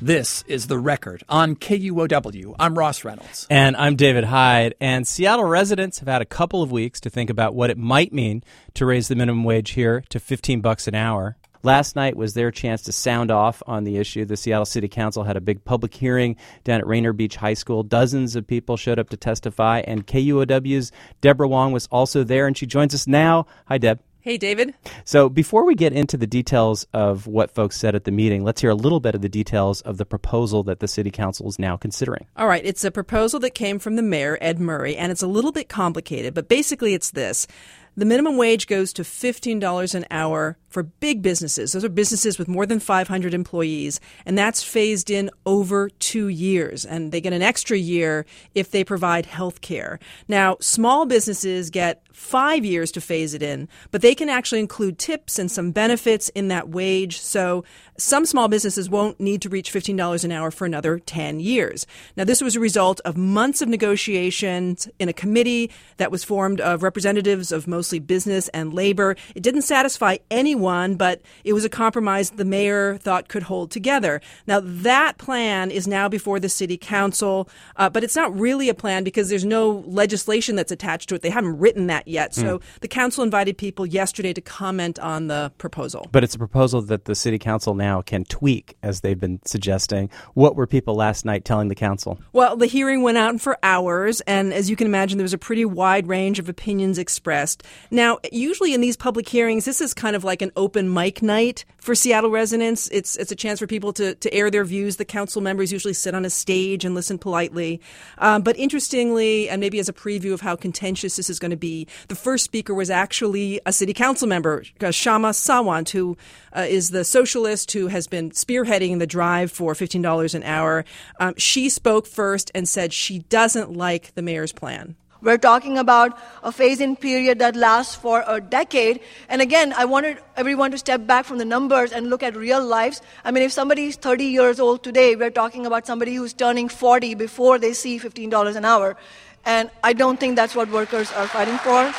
This is The Record on KUOW. I'm Ross Reynolds. And I'm David Hyde. And Seattle residents have had a couple of weeks to think about what it might mean to raise the minimum wage here to $15 an hour. Last night was their chance to sound off on the issue. The Seattle City Council had a big public hearing down at Rainier Beach High School. Dozens of people showed up to testify, and KUOW's Deborah Wong was also there, and she joins us now. Hi, Deb. Hey, David. So before we get into the details of what folks said at the meeting, let's hear a little bit of the details of the proposal that the City Council is now considering. All right. It's a proposal that came from the mayor, Ed Murray, and it's a little bit complicated, but basically it's this. The minimum wage goes to $15 an hour for big businesses. Those are businesses with more than 500 employees, and that's phased in over 2 years. And they get an extra year if they provide health care. Now, small businesses get 5 years to phase it in, but they can actually include tips and some benefits in that wage. So some small businesses won't need to reach $15 an hour for another 10 years. Now, this was a result of months of negotiations in a committee that was formed of representatives of mostly business and labor. It didn't satisfy anyone, but it was a compromise the mayor thought could hold together. Now, that plan is now before the city council, but it's not really a plan because there's no legislation that's attached to it. They haven't written that yet. So the council invited people yesterday to comment on the proposal. But it's a proposal that the city council now can tweak, as they've been suggesting. What were people last night telling the council? Well, the hearing went on for hours, and as you can imagine, there was a pretty wide range of opinions expressed. Now, usually in these public hearings, this is kind of like an open mic night for Seattle residents. It's a chance for people to air their views. The council members usually sit on a stage and listen politely. But interestingly, and maybe as a preview of how contentious this is going to be, the first speaker was actually a city council member, Kshama Sawant, who is the socialist who has been spearheading the drive for $15 an hour. She spoke first and said she doesn't like the mayor's plan. We're talking about a phase-in period that lasts for a decade. And again, I wanted everyone to step back from the numbers and look at real lives. I mean, if somebody is 30 years old today, we're talking about somebody who's turning 40 before they see $15 an hour. And I don't think that's what workers are fighting for.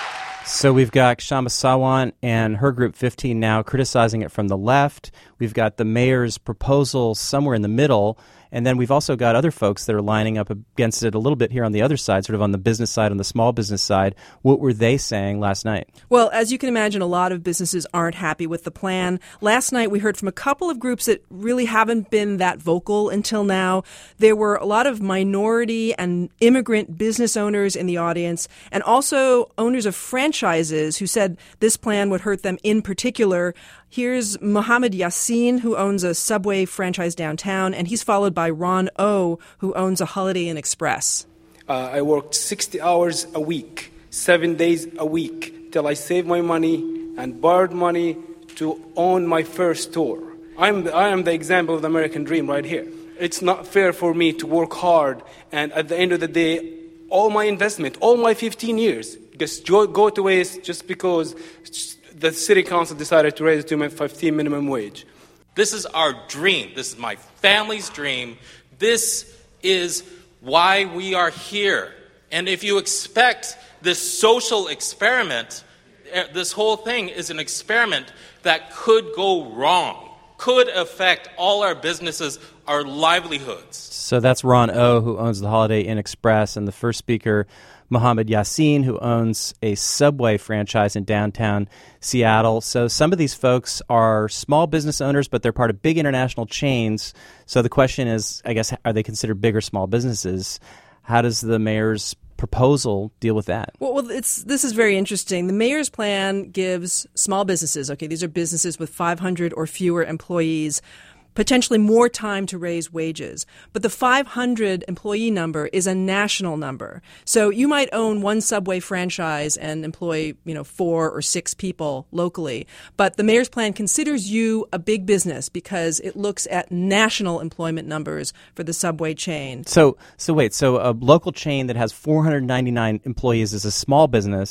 So we've got Kshama Sawant and her group 15 now criticizing it from the left. We've got the mayor's proposal somewhere in the middle. And then we've also got other folks that are lining up against it a little bit here on the other side, sort of on the business side, on the small business side. What were they saying last night? Well, as you can imagine, a lot of businesses aren't happy with the plan. Last night, we heard from a couple of groups that really haven't been that vocal until now. There were a lot of minority and immigrant business owners in the audience, and also owners of franchises who said this plan would hurt them in particular. Here's Mohammed Yassin, who owns a Subway franchise downtown, and he's followed by Ron O, who owns a Holiday Inn Express. I worked 60 hours a week, 7 days a week, till I saved my money and borrowed money to own my first store. I am the example of the American dream right here. It's not fair for me to work hard, and at the end of the day, all my investment, all my 15 years, just go to waste just because the city council decided to raise it to $15 minimum wage. This is our dream. This is my family's dream. This is why we are here. And if you expect this social experiment, this whole thing is an experiment that could go wrong, could affect all our businesses, our livelihoods. So that's Ron O, who owns the Holiday Inn Express, and the first speaker, Mohammed Yassin, who owns a Subway franchise in downtown Seattle. So some of these folks are small business owners, but they're part of big international chains. So the question is, I guess, are they considered big or small businesses? How does the mayor's proposal deal with that? Well, this is very interesting. The mayor's plan gives small businesses, okay, these are businesses with 500 or fewer employees, potentially more time to raise wages. But the 500 employee number is a national number. So you might own one Subway franchise and employ, 4 or 6 people locally. But the mayor's plan considers you a big business because it looks at national employment numbers for the Subway chain. So wait, a local chain that has 499 employees is a small business,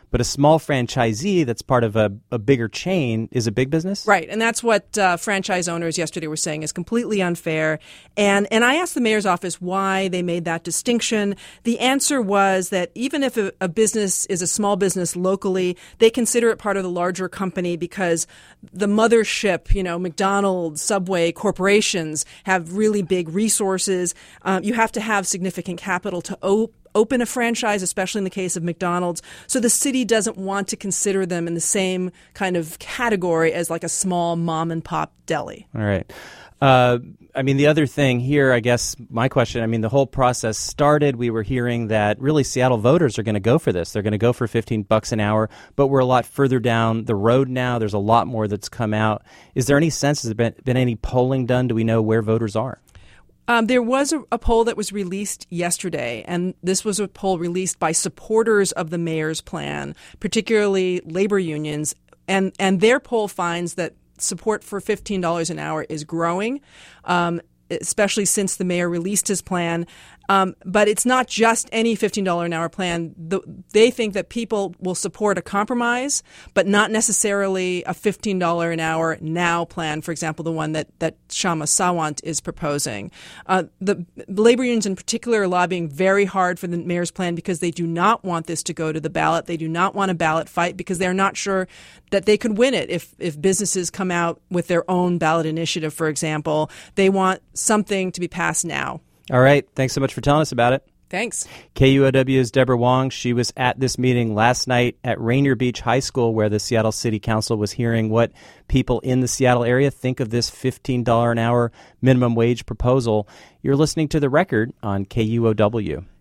but a small franchisee that's part of a bigger chain is a big business? Right, and that's what franchise owners yesterday were saying is completely unfair. And I asked the mayor's office why they made that distinction. The answer was that even if a business is a small business locally, they consider it part of the larger company because the mothership, McDonald's, Subway, corporations have really big resources. You have to have significant capital to open a franchise, especially in the case of McDonald's. So the city doesn't want to consider them in the same kind of category as like a small mom and pop deli. All right. The other thing here, I guess my question, the whole process started, we were hearing that really Seattle voters are going to go for this. They're going to go for $15 an hour, but we're a lot further down the road now. There's a lot more that's come out. Is there any sense, has there been any polling done? Do we know where voters are? There was a poll that was released yesterday, and this was a poll released by supporters of the mayor's plan, particularly labor unions, and their poll finds that support for $15 an hour is growing, especially since the mayor released his plan. But it's not just any $15 an hour plan. They think that people will support a compromise, but not necessarily a $15 an hour now plan, for example, the one that Kshama Sawant is proposing. The labor unions in particular are lobbying very hard for the mayor's plan because they do not want this to go to the ballot. They do not want a ballot fight because they're not sure that they could win it if businesses come out with their own ballot initiative, for example. They want something to be passed now. All right. Thanks so much for telling us about it. Thanks. KUOW's Deborah Wong. She was at this meeting last night at Rainier Beach High School where the Seattle City Council was hearing what people in the Seattle area think of this $15 an hour minimum wage proposal. You're listening to The Record on KUOW.